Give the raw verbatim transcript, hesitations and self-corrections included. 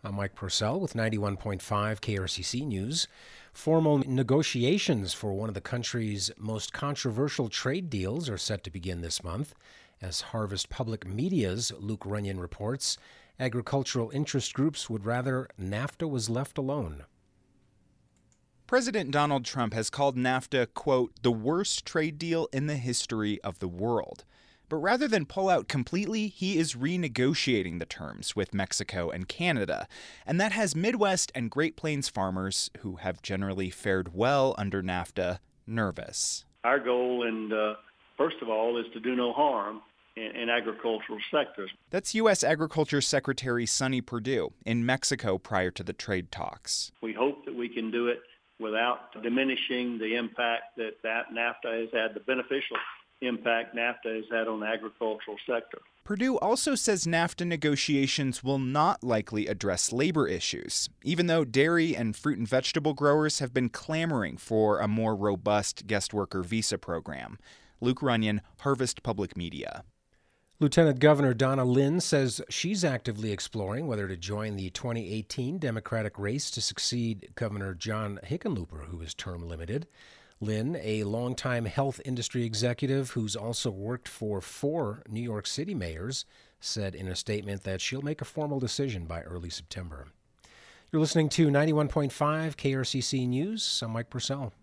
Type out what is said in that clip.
I'm Mike Purcell with ninety-one point five K R C C News. Formal negotiations for one of the country's most controversial trade deals are set to begin this month. As Harvest Public Media's Luke Runyon reports, agricultural interest groups would rather NAFTA was left alone. President Donald Trump has called NAFTA, quote, the worst trade deal in the history of the world. But rather than pull out completely, he is renegotiating the terms with Mexico and Canada. And that has Midwest and Great Plains farmers, who have generally fared well under NAFTA, nervous. Our goal, and uh, first of all, is to do no harm in, in agricultural sectors. That's U S Agriculture Secretary Sonny Perdue in Mexico prior to the trade talks. We hope that we can do it without diminishing the impact that, that NAFTA has had, the beneficial impact NAFTA has had on the agricultural sector. Perdue also says NAFTA negotiations will not likely address labor issues, even though dairy and fruit and vegetable growers have been clamoring for a more robust guest worker visa program. Luke Runyon, Harvest Public Media. Lieutenant Governor Donna Lind says she's actively exploring whether to join the twenty eighteen Democratic race to succeed Governor John Hickenlooper, who is term limited. Lynn, a longtime health industry executive who's also worked for four New York City mayors, said in a statement that she'll make a formal decision by early September. You're listening to ninety-one point five K R C C News. I'm Mike Purcell.